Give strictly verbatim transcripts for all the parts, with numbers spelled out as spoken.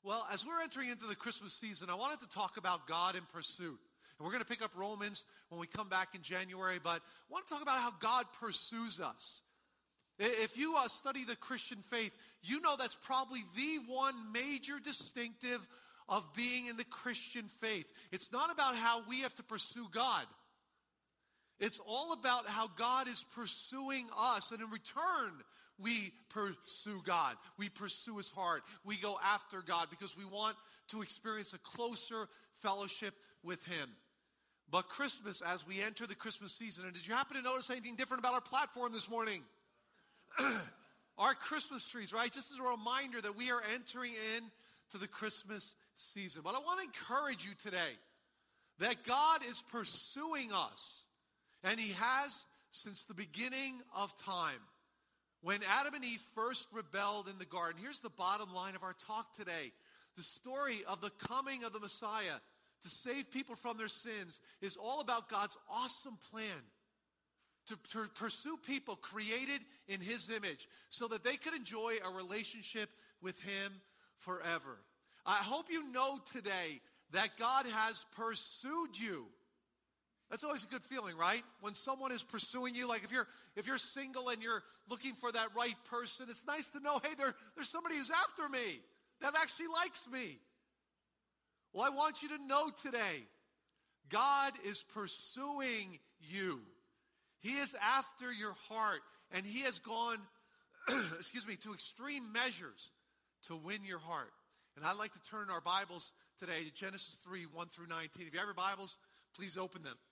Well, as we're entering into the Christmas season, I wanted to talk about God in pursuit. And we're going to pick up Romans when we come back in January, but I want to talk about how God pursues us. If you uh, study the Christian faith, you know that's probably the one major distinctive of being in the Christian faith. It's not about how we have to pursue God. It's all about how God is pursuing us, and in return, we pursue God. We pursue His heart. We go after God because we want to experience a closer fellowship with Him. But Christmas, as we enter the Christmas season, and did you happen to notice anything different about our platform this morning? Our Christmas trees, right? Just as a reminder that we are entering in to the Christmas season. But I want to encourage you today that God is pursuing us, and He has since the beginning of time. When Adam and Eve first rebelled in the garden, here's the bottom line of our talk today. The story of the coming of the Messiah to save people from their sins is all about God's awesome plan to, to pursue people created in His image so that they could enjoy a relationship with Him forever. I hope you know today that God has pursued you. That's always a good feeling, right? When someone is pursuing you, like if you're if you're single and you're looking for that right person, it's nice to know, hey, there, there's somebody who's after me, that actually likes me. Well, I want you to know today, God is pursuing you. He is after your heart, and He has gone, excuse me, to extreme measures to win your heart. And I'd like to turn our Bibles today to Genesis three, one through nineteen. If you have your Bibles, please open them.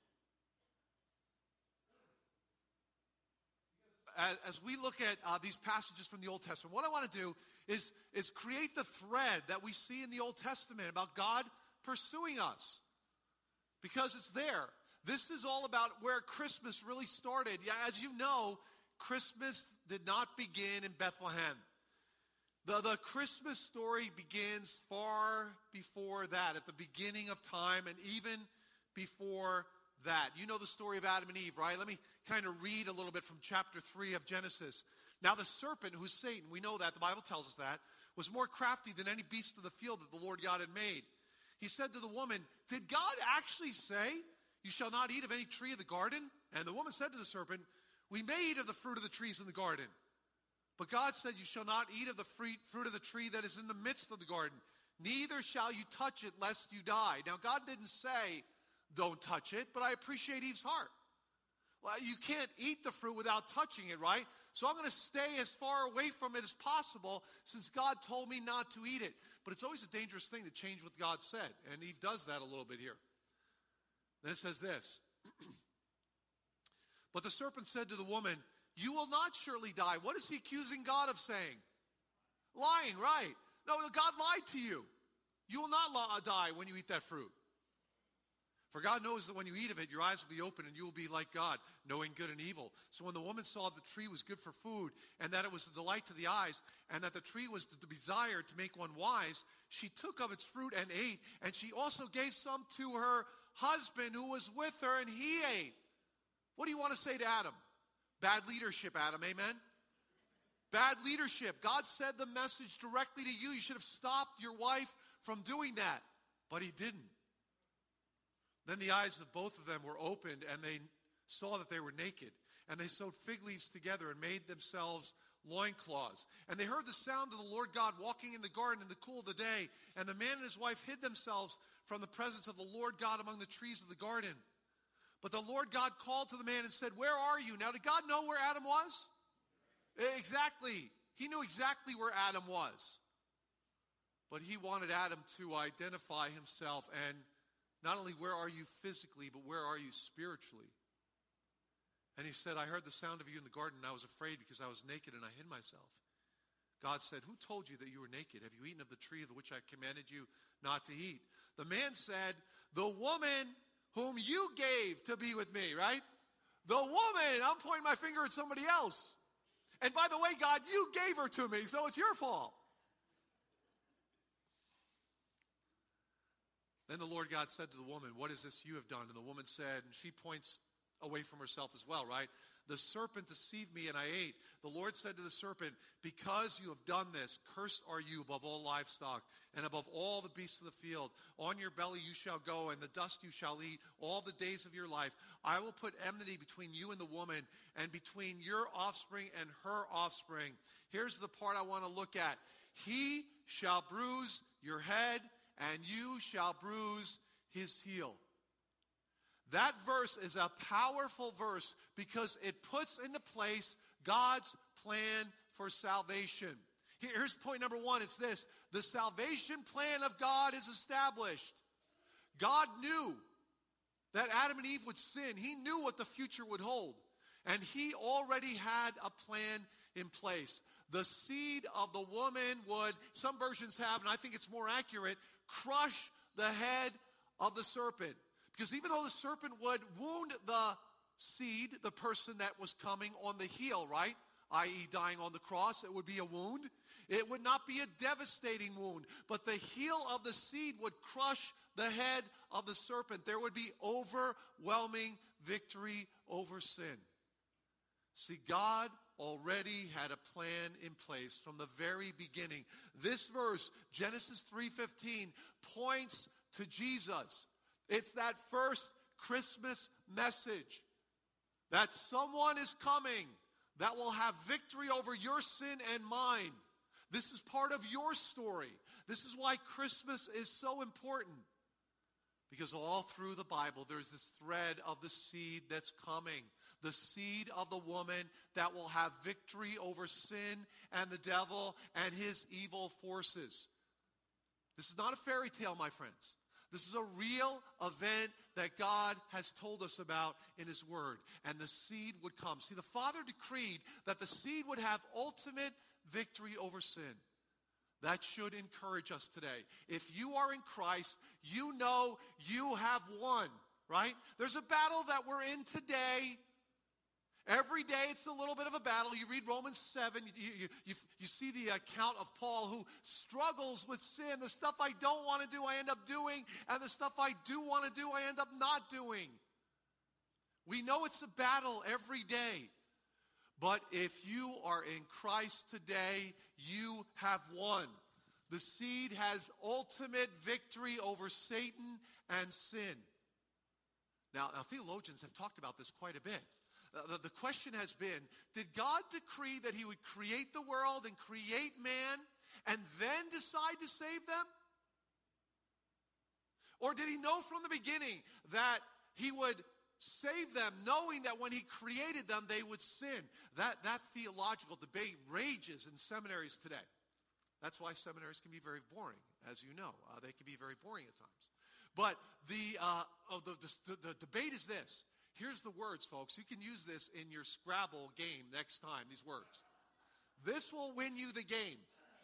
As we look at uh, these passages from the Old Testament, what I want to do is, is create the thread that we see in the Old Testament about God pursuing us. Because it's there. This is all about where Christmas really started. Yeah, as you know, Christmas did not begin in Bethlehem. The, the Christmas story begins far before that, at the beginning of time, and even before that. You know the story of Adam and Eve, right? Let me kind of read a little bit from chapter three of Genesis. Now the serpent, who's Satan, we know that, the Bible tells us that, was more crafty than any beast of the field that the Lord God had made. He said to the woman, did God actually say, you shall not eat of any tree of the garden? And the woman said to the serpent, we may eat of the fruit of the trees in the garden. But God said, you shall not eat of the fruit of the tree that is in the midst of the garden. Neither shall you touch it, lest you die. Now God didn't say, don't touch it, but I appreciate Eve's heart. Well, you can't eat the fruit without touching it, right? So I'm going to stay as far away from it as possible since God told me not to eat it. But it's always a dangerous thing to change what God said, and Eve does that a little bit here. Then it says this. But the serpent said to the woman, you will not surely die. What is he accusing God of saying? Lying, right. No, God lied to you. You will not die when you eat that fruit. For God knows that when you eat of it, your eyes will be open and you will be like God, knowing good and evil. So when the woman saw that the tree was good for food and that it was a delight to the eyes and that the tree was to be desired to make one wise, she took of its fruit and ate. And she also gave some to her husband who was with her, and he ate. What do you want to say to Adam? Bad leadership, Adam, amen? Bad leadership. God said the message directly to you. You should have stopped your wife from doing that. But He didn't. Then the eyes of both of them were opened, and they saw that they were naked. And they sewed fig leaves together and made themselves loincloths. And they heard the sound of the Lord God walking in the garden in the cool of the day. And the man and his wife hid themselves from the presence of the Lord God among the trees of the garden. But the Lord God called to the man and said, where are you? Now, did God know where Adam was? Exactly. He knew exactly where Adam was. But He wanted Adam to identify himself, and not only where are you physically, but where are you spiritually? And he said, I heard the sound of you in the garden, and I was afraid because I was naked and I hid myself. God said, who told you that you were naked? Have you eaten of the tree of which I commanded you not to eat? The man said, the woman whom you gave to be with me, right? The woman, I'm pointing my finger at somebody else. And by the way, God, you gave her to me, so it's your fault. Then the Lord God said to the woman, what is this you have done? And the woman said, and she points away from herself as well, right? The serpent deceived me, and I ate. The Lord said to the serpent, because you have done this, cursed are you above all livestock and above all the beasts of the field. On your belly you shall go, and the dust you shall eat all the days of your life. I will put enmity between you and the woman, and between your offspring and her offspring. Here's the part I want to look at. He shall bruise your head, and you shall bruise his heel. That verse is a powerful verse because it puts into place God's plan for salvation. Here's point number one. It's this. The salvation plan of God is established. God knew that Adam and Eve would sin. He knew what the future would hold. And he already had a plan in place. The seed of the woman would, some versions have, and I think it's more accurate, crush the head of the serpent. Because even though the serpent would wound the seed, the person that was coming on the heel, right? that is dying on the cross, it would be a wound. It would not be a devastating wound, but the heel of the seed would crush the head of the serpent. There would be overwhelming victory over sin. See, God already had a plan in place from the very beginning. This verse, Genesis three fifteen, points to Jesus. It's that first Christmas message that someone is coming that will have victory over your sin and mine. This is part of your story. This is why Christmas is so important. Because all through the Bible, there's this thread of the seed that's coming. The seed of the woman that will have victory over sin and the devil and his evil forces. This is not a fairy tale, my friends. This is a real event that God has told us about in his word. And the seed would come. See, the Father decreed that the seed would have ultimate victory over sin. That should encourage us today. If you are in Christ, you know you have won, right? There's a battle that we're in today. Every day it's a little bit of a battle. You read Romans seven, you, you, you, you see the account of Paul who struggles with sin. The stuff I don't want to do, I end up doing. And the stuff I do want to do, I end up not doing. We know it's a battle every day. But if you are in Christ today, you have won. The seed has ultimate victory over Satan and sin. Now, now theologians have talked about this quite a bit. Uh, the, the question has been, did God decree that he would create the world and create man and then decide to save them? Or did he know from the beginning that he would save them, knowing that when he created them, they would sin? That, that theological debate rages in seminaries today. That's why seminaries can be very boring, as you know. Uh, they can be very boring at times. But the, uh, oh, the, the, the debate is this. Here's the words, folks. You can use this in your Scrabble game next time, these words. This will win you the game.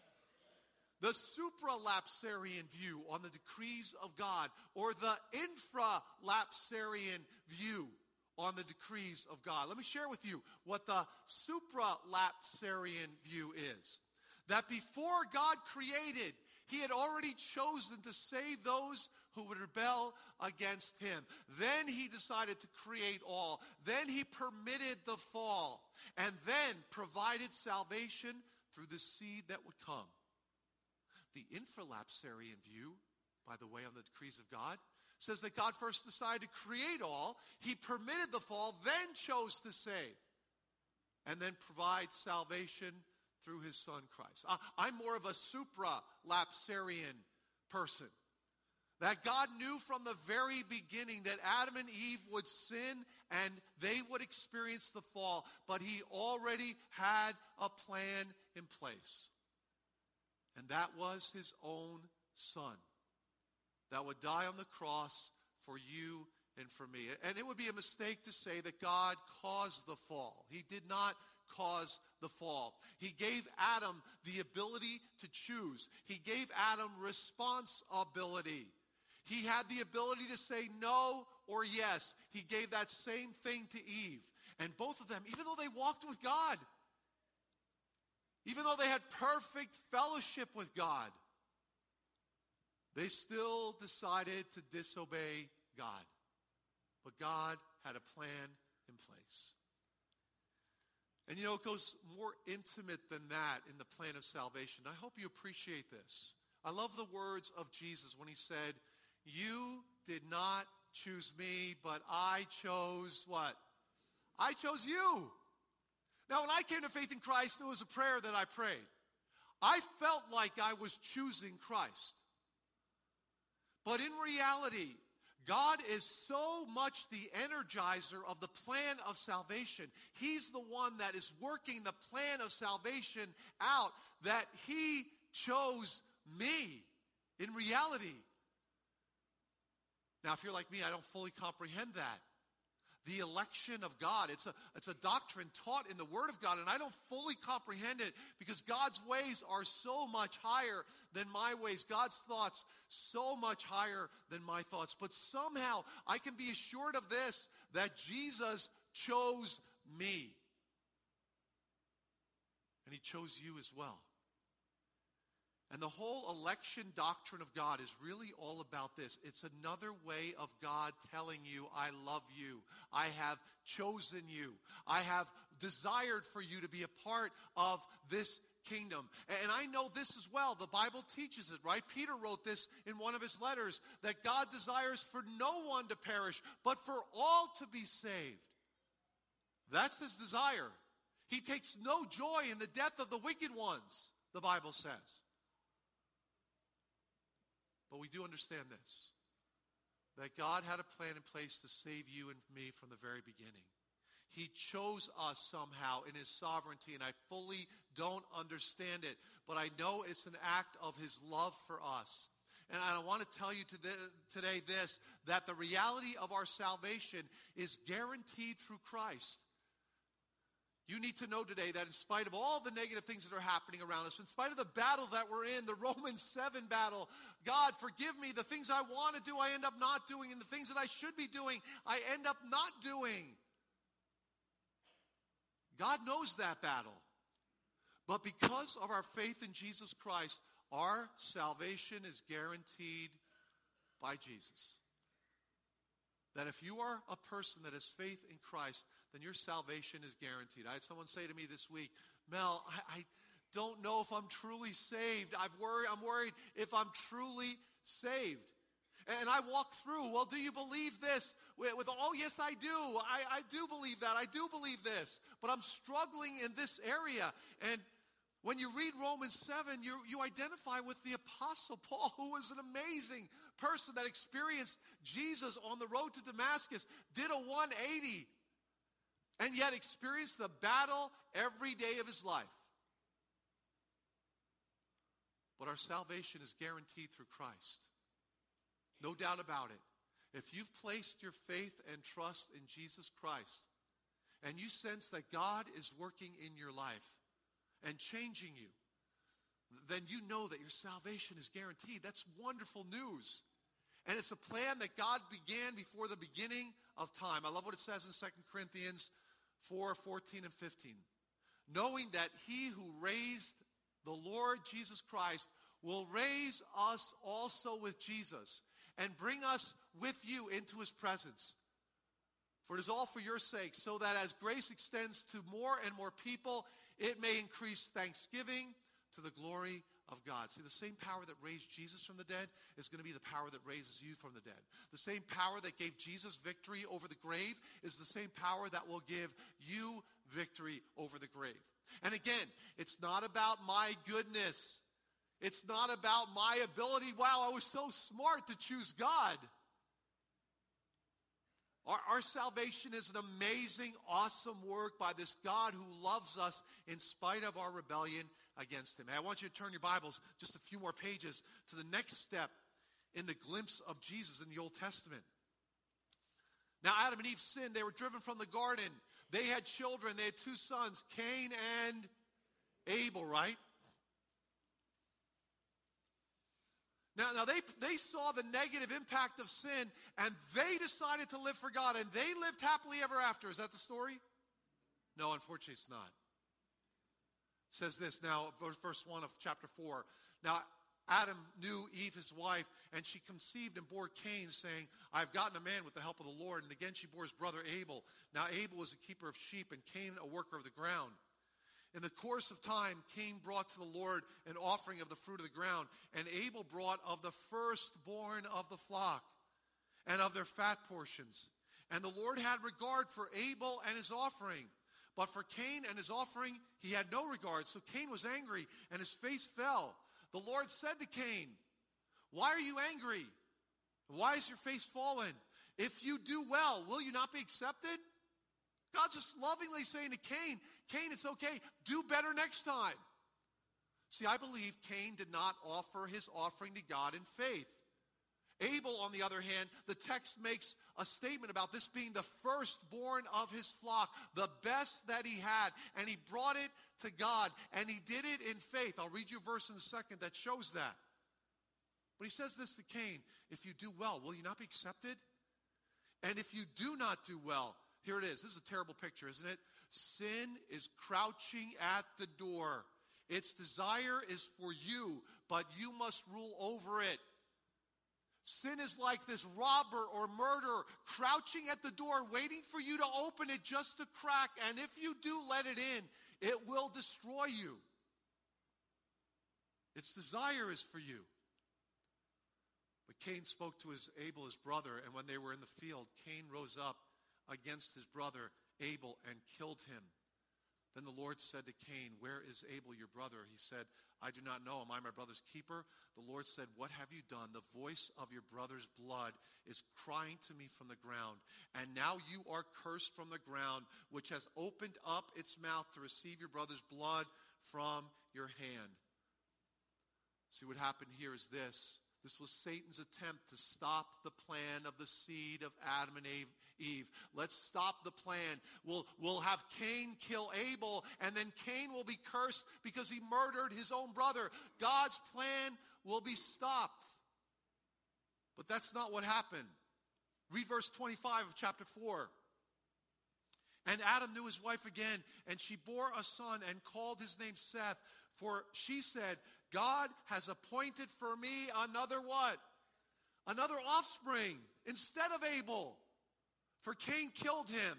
The supralapsarian view on the decrees of God, or the infralapsarian view on the decrees of God. Let me share with you what the supralapsarian view is. That before God created, he had already chosen to save those who would rebel against him. Then he decided to create all. Then he permitted the fall. And then provided salvation through the seed that would come. The infralapsarian view, by the way, on the decrees of God, says that God first decided to create all. He permitted the fall, then chose to save. And then provide salvation through his son Christ. I'm more of a supralapsarian person. That God knew from the very beginning that Adam and Eve would sin and they would experience the fall. But he already had a plan in place. And that was his own son that would die on the cross for you and for me. And it would be a mistake to say that God caused the fall. He did not cause the fall. He gave Adam the ability to choose. He gave Adam responsibility. He had the ability to say no or yes. He gave that same thing to Eve. And both of them, even though they walked with God, even though they had perfect fellowship with God, they still decided to disobey God. But God had a plan in place. And you know, it goes more intimate than that in the plan of salvation. I hope you appreciate this. I love the words of Jesus when he said, you did not choose me, but I chose what? I chose you. Now, when I came to faith in Christ, it was a prayer that I prayed. I felt like I was choosing Christ. But in reality, God is so much the energizer of the plan of salvation. He's the one that is working the plan of salvation out, that he chose me in reality. Now, if you're like me, I don't fully comprehend that. The election of God, it's a, it's a doctrine taught in the Word of God, and I don't fully comprehend it because God's ways are so much higher than my ways. God's thoughts so much higher than my thoughts. But somehow I can be assured of this, that Jesus chose me. And he chose you as well. And the whole election doctrine of God is really all about this. It's another way of God telling you, I love you. I have chosen you. I have desired for you to be a part of this kingdom. And I know this as well. The Bible teaches it, right? Peter wrote this in one of his letters, that God desires for no one to perish, but for all to be saved. That's his desire. He takes no joy in the death of the wicked ones, the Bible says. But we do understand this, that God had a plan in place to save you and me from the very beginning. He chose us somehow in his sovereignty, and I fully don't understand it, but I know it's an act of his love for us. And I want to tell you today this, that the reality of our salvation is guaranteed through Christ. You need to know today that in spite of all the negative things that are happening around us, in spite of the battle that we're in, the Romans seven battle, God, forgive me, the things I want to do, I end up not doing, and the things that I should be doing, I end up not doing. God knows that battle. But because of our faith in Jesus Christ, our salvation is guaranteed by Jesus. That if you are a person that has faith in Christ, then your salvation is guaranteed. I had someone say to me this week, Mel, I, I don't know if I'm truly saved. I've worried, I'm worried if I'm truly saved. And I walk through, well, do you believe this? With, with oh, yes, I do. I, I do believe that. I do believe this. But I'm struggling in this area. And when you read Romans seven, you, you identify with the Apostle Paul, who was an amazing person that experienced Jesus on the road to Damascus, did a one eighty, and yet experienced the battle every day of his life. But our salvation is guaranteed through Christ. No doubt about it. If you've placed your faith and trust in Jesus Christ, and you sense that God is working in your life and changing you, then you know that your salvation is guaranteed. That's wonderful news. And it's a plan that God began before the beginning of time. I love what it says in Second Corinthians four, fourteen and fifteen. Knowing that he who raised the Lord Jesus Christ will raise us also with Jesus and bring us with you into his presence. For it is all for your sake, so that as grace extends to more and more people, it may increase thanksgiving to the glory of God. See, the same power that raised Jesus from the dead is going to be the power that raises you from the dead. The same power that gave Jesus victory over the grave is the same power that will give you victory over the grave. And again, it's not about my goodness. It's not about my ability. Wow, I was so smart to choose God. Our, our salvation is an amazing, awesome work by this God who loves us in spite of our rebellion against him. And I want you to turn your Bibles just a few more pages to the next step in the glimpse of Jesus in the Old Testament. Now, Adam and Eve sinned. They were driven from the garden. They had children. They had two sons, Cain and Abel, right? Now, now they, they saw the negative impact of sin, and they decided to live for God, and they lived happily ever after. Is that the story? No, unfortunately it's not. It says this now, verse one of chapter four. Now, Adam knew Eve, his wife, and she conceived and bore Cain, saying, I have gotten a man with the help of the Lord. And again she bore his brother Abel. Now Abel was a keeper of sheep, and Cain a worker of the ground. In the course of time, Cain brought to the Lord an offering of the fruit of the ground, and Abel brought of the firstborn of the flock and of their fat portions. And the Lord had regard for Abel and his offering, but for Cain and his offering he had no regard. So Cain was angry, and his face fell. The Lord said to Cain, why are you angry? Why is your face fallen? If you do well, will you not be accepted? God's just lovingly saying to Cain, Cain, it's okay. Do better next time. See, I believe Cain did not offer his offering to God in faith. Abel, on the other hand, the text makes a statement about this being the firstborn of his flock, the best that he had, and he brought it to God, and he did it in faith. I'll read you a verse in a second that shows that. But he says this to Cain, if you do well, will you not be accepted? And if you do not do well, here it is. This is a terrible picture, isn't it? Sin is crouching at the door. Its desire is for you, but you must rule over it. Sin is like this robber or murderer crouching at the door, waiting for you to open it just to crack. And if you do let it in, it will destroy you. Its desire is for you. But Cain spoke to his Abel, his brother, and when they were in the field, Cain rose up against his brother Abel and killed him. Then the Lord said to Cain, where is Abel, your brother? He said, I do not know. Am I my brother's keeper? The Lord said, what have you done? The voice of your brother's blood is crying to me from the ground. And now you are cursed from the ground, which has opened up its mouth to receive your brother's blood from your hand. See, what happened here is this. This was Satan's attempt to stop the plan of the seed of Adam and Eve. Let's stop the plan. We'll, we'll have Cain kill Abel, and then Cain will be cursed because he murdered his own brother. God's plan will be stopped. But that's not what happened. Read verse twenty-five of chapter four. And Adam knew his wife again, and she bore a son and called his name Seth. For she said, God has appointed for me another what? Another offspring instead of Abel. For Cain killed him.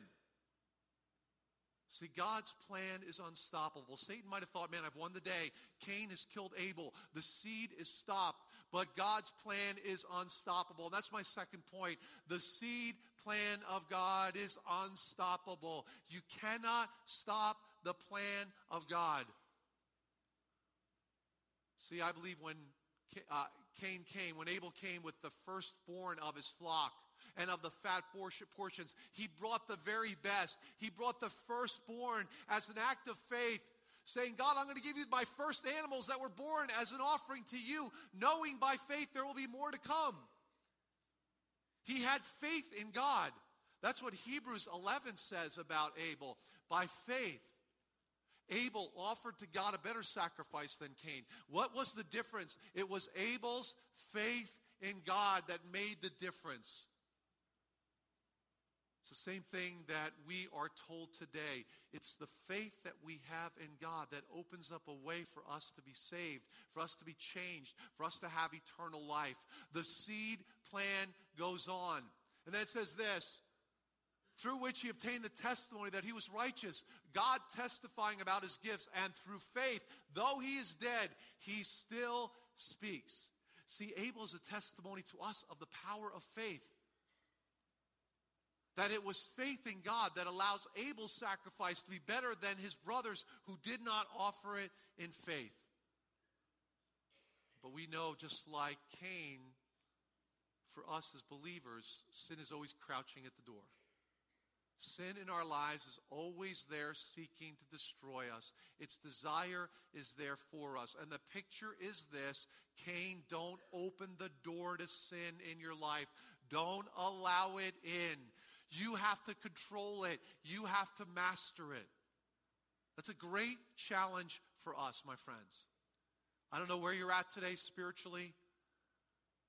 See, God's plan is unstoppable. Satan might have thought, man, I've won the day. Cain has killed Abel. The seed is stopped. But God's plan is unstoppable. That's my second point. The seed plan of God is unstoppable. You cannot stop the plan of God. See, I believe when uh, Cain came, when Abel came with the firstborn of his flock and of the fat portions, he brought the very best. He brought the firstborn as an act of faith, saying, God, I'm going to give you my first animals that were born as an offering to you, knowing by faith there will be more to come. He had faith in God. That's what Hebrews eleven says about Abel. By faith, Abel offered to God a better sacrifice than Cain. What was the difference? It was Abel's faith in God that made the difference. It's the same thing that we are told today. It's the faith that we have in God that opens up a way for us to be saved, for us to be changed, for us to have eternal life. The seed plan goes on. And then it says this, through which he obtained the testimony that he was righteous, God testifying about his gifts, and through faith, though he is dead, he still speaks. See, Abel is a testimony to us of the power of faith. That it was faith in God that allows Abel's sacrifice to be better than his brothers who did not offer it in faith. But we know, just like Cain, for us as believers, sin is always crouching at the door. Sin in our lives is always there seeking to destroy us. Its desire is there for us. And the picture is this: Cain, don't open the door to sin in your life. Don't allow it in. You have to control it. You have to master it. That's a great challenge for us, my friends. I don't know where you're at today spiritually.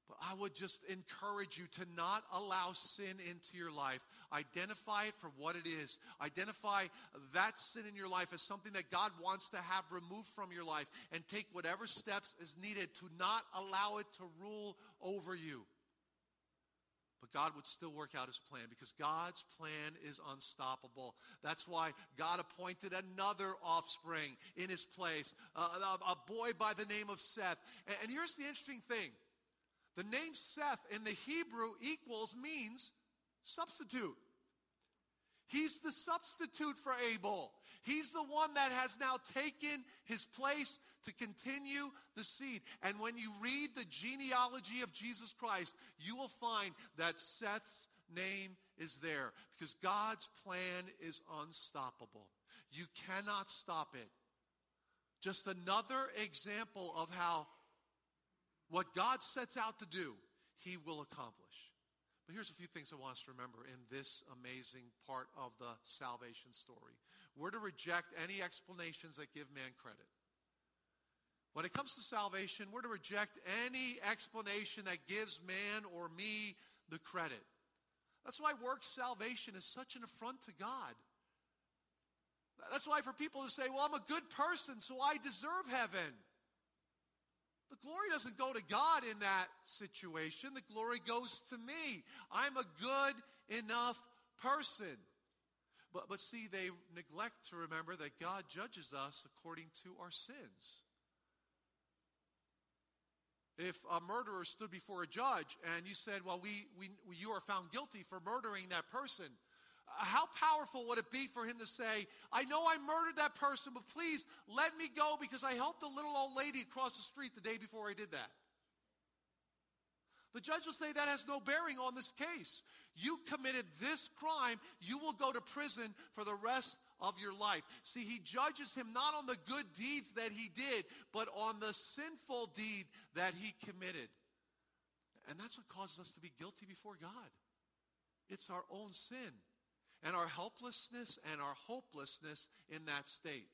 But I would just encourage you to not allow sin into your life. Identify it for what it is. Identify that sin in your life as something that God wants to have removed from your life, and take whatever steps is needed to not allow it to rule over you. But God would still work out his plan, because God's plan is unstoppable. That's why God appointed another offspring in his place, uh, a, a boy by the name of Seth. And, and here's the interesting thing. The name Seth in the Hebrew equals means substitute. He's the substitute for Abel. He's the one that has now taken his place to continue the seed. And when you read the genealogy of Jesus Christ, you will find that Seth's name is there, because God's plan is unstoppable. You cannot stop it. Just another example of how what God sets out to do, he will accomplish. But here's a few things I want us to remember in this amazing part of the salvation story. We're to reject any explanations that give man credit. When it comes to salvation, we're to reject any explanation that gives man or me the credit. That's why works salvation is such an affront to God. That's why for people to say, well, I'm a good person, so I deserve heaven. The glory doesn't go to God in that situation. The glory goes to me. I'm a good enough person. But, but see, they neglect to remember that God judges us according to our sins. If a murderer stood before a judge and you said, well, we, we, you are found guilty for murdering that person, how powerful would it be for him to say, I know I murdered that person, but please let me go because I helped a little old lady across the street the day before I did that? The judge will say that has no bearing on this case. You committed this crime, you will go to prison for the rest of your life. See, he judges him not on the good deeds that he did, but on the sinful deed that he committed. And that's what causes us to be guilty before God. It's our own sin and our helplessness and our hopelessness in that state.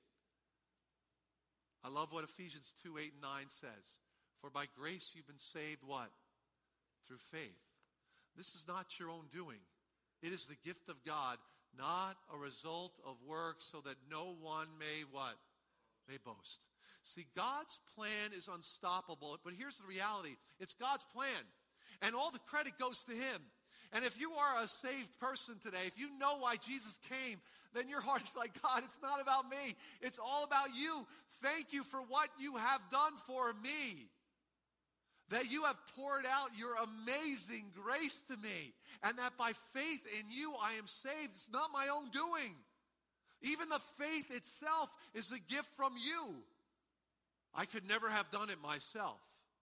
I love what Ephesians two, eight, and nine says. For by grace you've been saved, what? Through faith. This is not your own doing. It is the gift of God, not a result of works, so that no one may what? May boast. See, God's plan is unstoppable, but here's the reality. It's God's plan, and all the credit goes to him. And if you are a saved person today, if you know why Jesus came, then your heart is like, God, it's not about me. It's all about you. Thank you for what you have done for me. That you have poured out your amazing grace to me. And that by faith in you, I am saved. It's not my own doing. Even the faith itself is a gift from you. I could never have done it myself.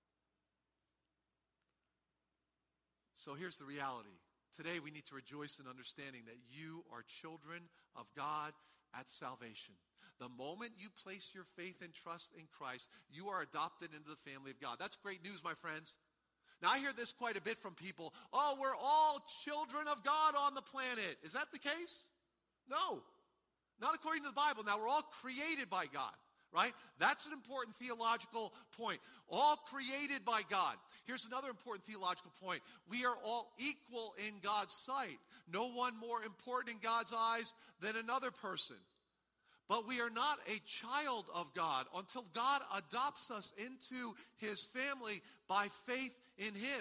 So here's the reality. Today we need to rejoice in understanding that you are children of God at salvation. The moment you place your faith and trust in Christ, you are adopted into the family of God. That's great news, my friends. Now I hear this quite a bit from people. Oh, we're all children of God on the planet. Is that the case? No. Not according to the Bible. Now we're all created by God. Right? That's an important theological point. All created by God. Here's another important theological point. We are all equal in God's sight. No one more important in God's eyes than another person. But we are not a child of God until God adopts us into his family by faith in him.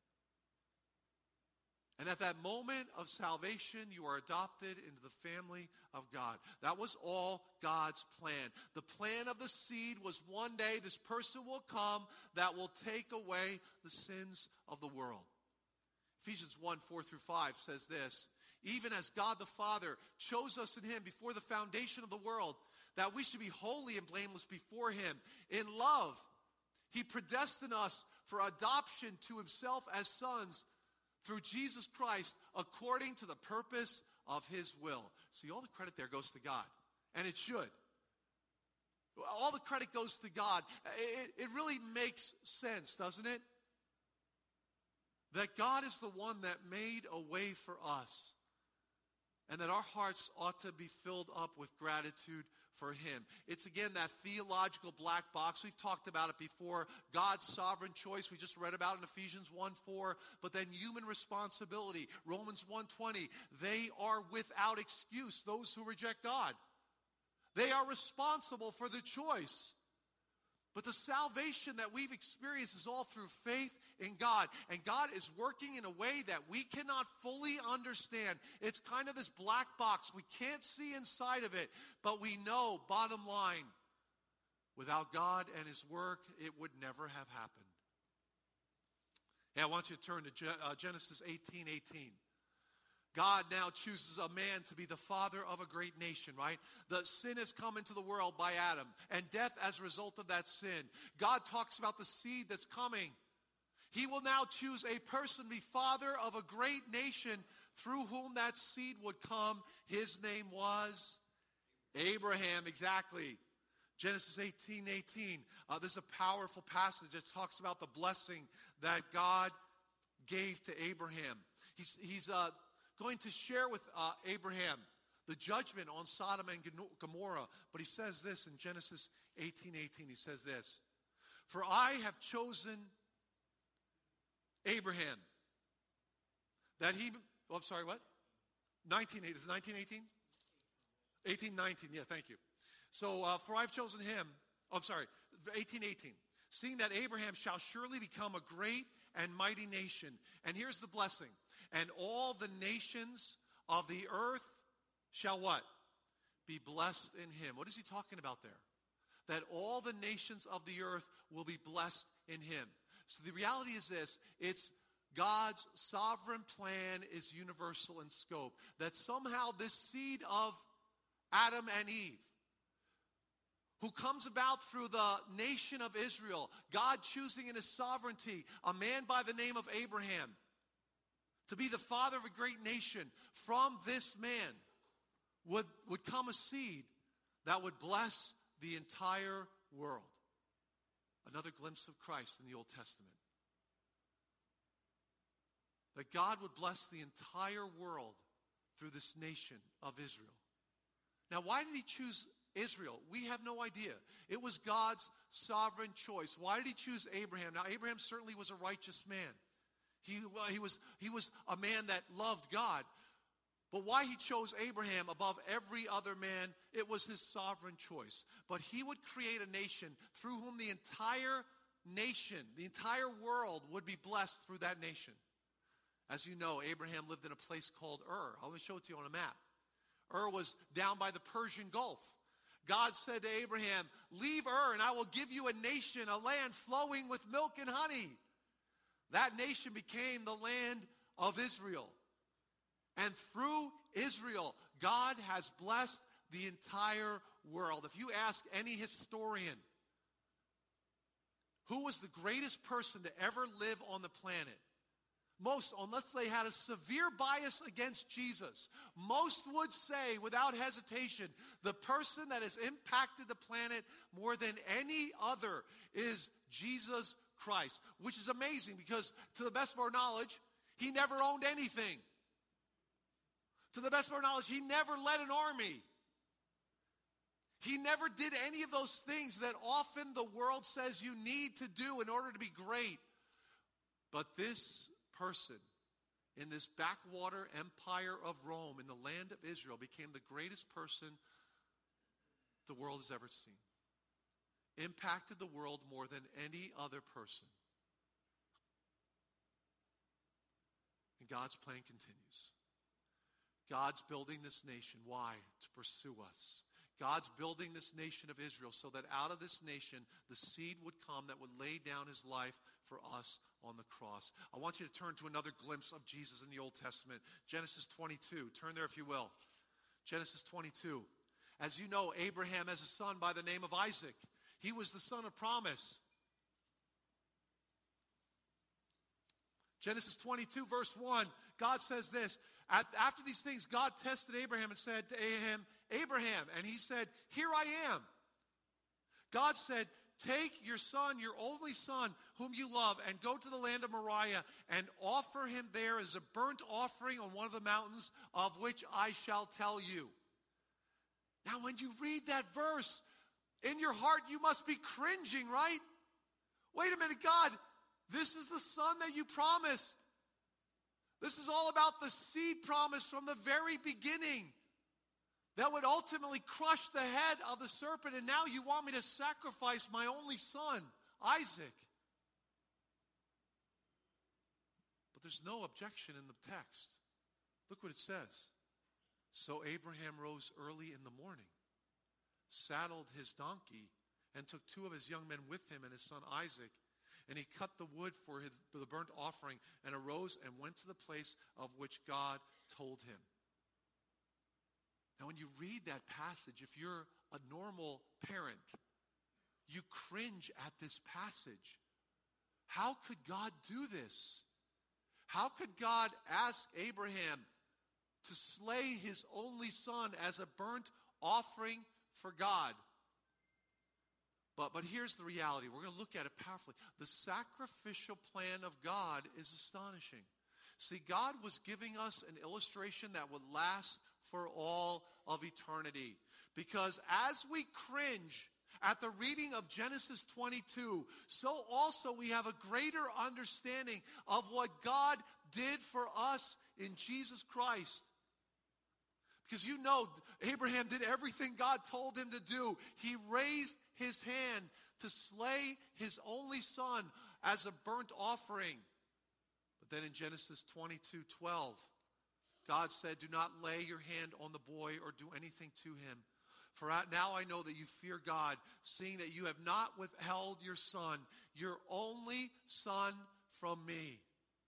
And at that moment of salvation, you are adopted into the family of God. That was all God's plan. The plan of the seed was one day this person will come that will take away the sins of the world. Ephesians one, four through five says this. Even as God the Father chose us in him before the foundation of the world, that we should be holy and blameless before him. In love, he predestined us for adoption to himself as sons through Jesus Christ, according to the purpose of his will. See, all the credit there goes to God, and it should. All the credit goes to God. It, it really makes sense, doesn't it? That God is the one that made a way for us, and that our hearts ought to be filled up with gratitude for him. It's again that theological black box. We've talked about it before. God's sovereign choice, we just read about in Ephesians one four, but then human responsibility. Romans one twenty, they are without excuse, those who reject God. They are responsible for the choice. But the salvation that we've experienced is all through faith in God. And God is working in a way that we cannot fully understand. It's kind of this black box. We can't see inside of it. But we know, bottom line, without God and his work, it would never have happened. Hey, I want you to turn to Genesis eighteen eighteen. God now chooses a man to be the father of a great nation, right? The sin has come into the world by Adam, and death as a result of that sin. God talks about the seed that's coming. He will now choose a person to be father of a great nation through whom that seed would come. His name was Abraham, exactly. Genesis eighteen eighteen. Uh, this is a powerful passage that talks about the blessing that God gave to Abraham. He's, he's uh, going to share with uh, Abraham the judgment on Sodom and Gomorrah. But he says this in Genesis eighteen eighteen. He says this, "For I have chosen Abraham, that he," oh, I'm sorry, what? nineteen eighteen, is it nineteen eighteen? eighteen nineteen, yeah, thank you. So, uh, "For I've chosen him," oh, I'm sorry, eighteen eighteen. "Seeing that Abraham shall surely become a great and mighty nation." And here's the blessing. "And all the nations of the earth shall" what? "Be blessed in him." What is he talking about there? That all the nations of the earth will be blessed in him. So the reality is this, it's God's sovereign plan is universal in scope. That somehow this seed of Adam and Eve, who comes about through the nation of Israel, God choosing in his sovereignty a man by the name of Abraham to be the father of a great nation, from this man would, would come a seed that would bless the entire world. Another glimpse of Christ in the Old Testament. That God would bless the entire world through this nation of Israel. Now, why did he choose Israel? We have no idea. It was God's sovereign choice. Why did he choose Abraham? Now, Abraham certainly was a righteous man. He, well, he, was, he was a man that loved God. But why he chose Abraham above every other man, it was his sovereign choice. But he would create a nation through whom the entire nation, the entire world would be blessed through that nation. As you know, Abraham lived in a place called Ur. I'll show it to you on a map. Ur was down by the Persian Gulf. God said to Abraham, "Leave Ur and I will give you a nation, a land flowing with milk and honey." That nation became the land of Israel. And through Israel, God has blessed the entire world. If you ask any historian, who was the greatest person to ever live on the planet? Most, unless they had a severe bias against Jesus, most would say without hesitation, the person that has impacted the planet more than any other is Jesus Christ. Which is amazing because to the best of our knowledge, he never owned anything. To the best of our knowledge, he never led an army. He never did any of those things that often the world says you need to do in order to be great. But this person in this backwater empire of Rome in the land of Israel became the greatest person the world has ever seen. Impacted the world more than any other person. And God's plan continues. God's building this nation. Why? To pursue us. God's building this nation of Israel so that out of this nation, the seed would come that would lay down his life for us on the cross. I want you to turn to another glimpse of Jesus in the Old Testament. Genesis twenty-two. Turn there if you will. Genesis twenty-two. As you know, Abraham has a son by the name of Isaac. He was the son of promise. Genesis twenty-two verse one, God says this. After these things, God tested Abraham and said to Abraham, Abraham, and he said, "Here I am." God said, "Take your son, your only son, whom you love, and go to the land of Moriah and offer him there as a burnt offering on one of the mountains of which I shall tell you." Now, when you read that verse, in your heart you must be cringing, right? Wait a minute, God, this is the son that you promised. This is all about the seed promise from the very beginning that would ultimately crush the head of the serpent, and now you want me to sacrifice my only son, Isaac. But there's no objection in the text. Look what it says. So Abraham rose early in the morning, saddled his donkey, and took two of his young men with him and his son Isaac. And he cut the wood for, his, for the burnt offering and arose and went to the place of which God told him. Now, when you read that passage, if you're a normal parent, you cringe at this passage. How could God do this? How could God ask Abraham to slay his only son as a burnt offering for God? But, but here's the reality. We're going to look at it powerfully. The sacrificial plan of God is astonishing. See, God was giving us an illustration that would last for all of eternity. Because as we cringe at the reading of Genesis twenty-two, so also we have a greater understanding of what God did for us in Jesus Christ. Because you know, Abraham did everything God told him to do. He raised his hand to slay his only son as a burnt offering. But then in Genesis twenty-two twelve, God said, do not lay your hand on the boy or do anything to him. For now I know that you fear God, seeing that you have not withheld your son, your only son, from me.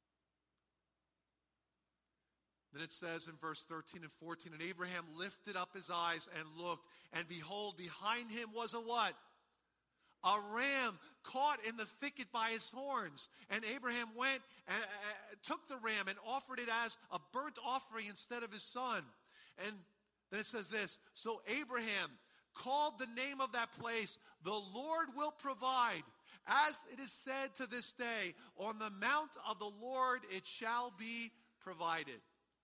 Then it says in verse thirteen and fourteen, and Abraham lifted up his eyes and looked, and behold, behind him was a what? A ram caught in the thicket by his horns. And Abraham went and uh, took the ram and offered it as a burnt offering instead of his son. And then it says this, so Abraham called the name of that place, the Lord will provide. As it is said to this day, on the mount of the Lord it shall be provided.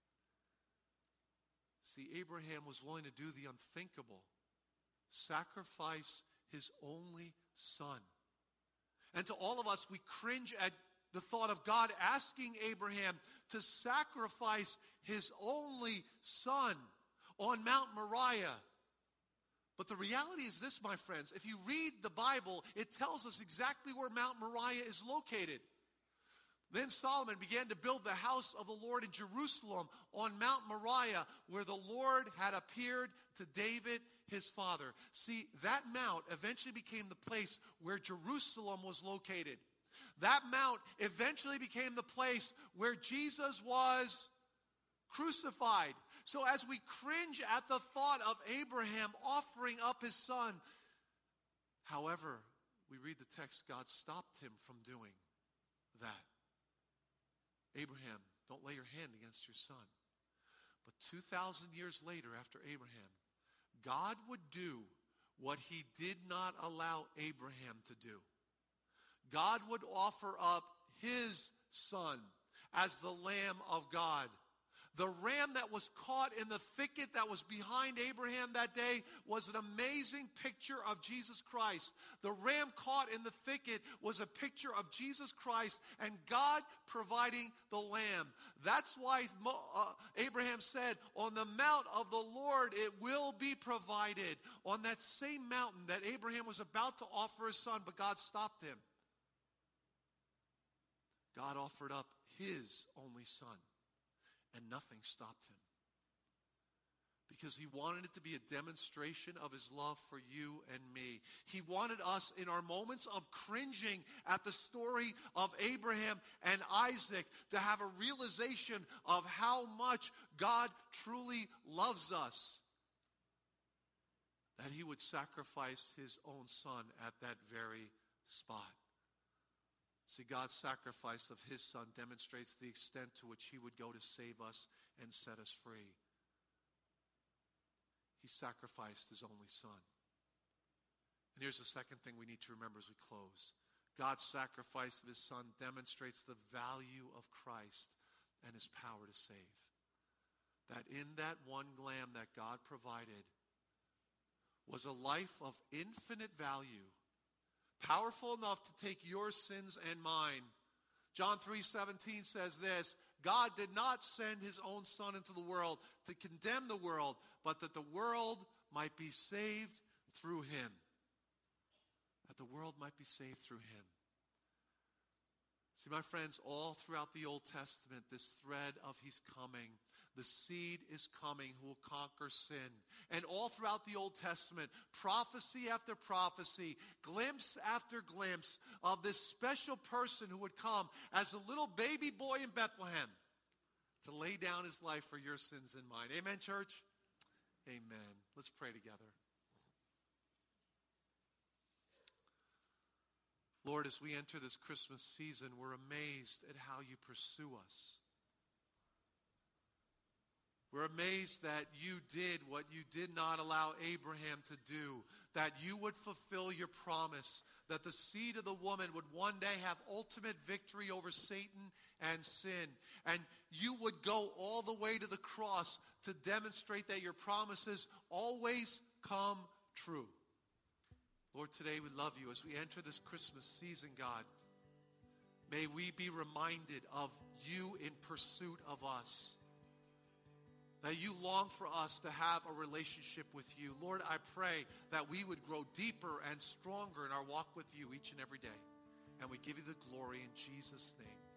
See, Abraham was willing to do the unthinkable, sacrifice his only son. And to all of us, we cringe at the thought of God asking Abraham to sacrifice his only son on Mount Moriah. But the reality is this, my friends. If you read the Bible, it tells us exactly where Mount Moriah is located. Then Solomon began to build the house of the Lord in Jerusalem on Mount Moriah, where the Lord had appeared to David, his father. See, that mount eventually became the place where Jerusalem was located. That mount eventually became the place where Jesus was crucified. So as we cringe at the thought of Abraham offering up his son, however, we read the text, God stopped him from doing that. Abraham, don't lay your hand against your son. But two thousand years later, after Abraham, God would do what he did not allow Abraham to do. God would offer up his son as the Lamb of God. The ram that was caught in the thicket that was behind Abraham that day was an amazing picture of Jesus Christ. The ram caught in the thicket was a picture of Jesus Christ and God providing the lamb. That's why uh, Abraham said, on the mount of the Lord it will be provided. On that same mountain that Abraham was about to offer his son, but God stopped him. God offered up his only son. And nothing stopped him. Because he wanted it to be a demonstration of his love for you and me. He wanted us in our moments of cringing at the story of Abraham and Isaac to have a realization of how much God truly loves us. That he would sacrifice his own son at that very spot. See, God's sacrifice of his son demonstrates the extent to which he would go to save us and set us free. He sacrificed his only son. And here's the second thing we need to remember as we close. God's sacrifice of his son demonstrates the value of Christ and his power to save. That in that one lamb that God provided, was a life of infinite value, powerful enough to take your sins and mine. John three seventeen says this, God did not send his own Son into the world to condemn the world, but that the world might be saved through him. That the world might be saved through him. See, my friends, all throughout the Old Testament, this thread of he's coming. The seed is coming who will conquer sin. And all throughout the Old Testament, prophecy after prophecy, glimpse after glimpse of this special person who would come as a little baby boy in Bethlehem to lay down his life for your sins and mine. Amen, church? Amen. Let's pray together. Lord, as we enter this Christmas season, we're amazed at how you pursue us. We're amazed that you did what you did not allow Abraham to do, that you would fulfill your promise, that the seed of the woman would one day have ultimate victory over Satan and sin, and you would go all the way to the cross to demonstrate that your promises always come true. Lord, today we love you as we enter this Christmas season, God. May we be reminded of you in pursuit of us. That you long for us to have a relationship with you. Lord, I pray that we would grow deeper and stronger in our walk with you each and every day. And we give you the glory in Jesus' name.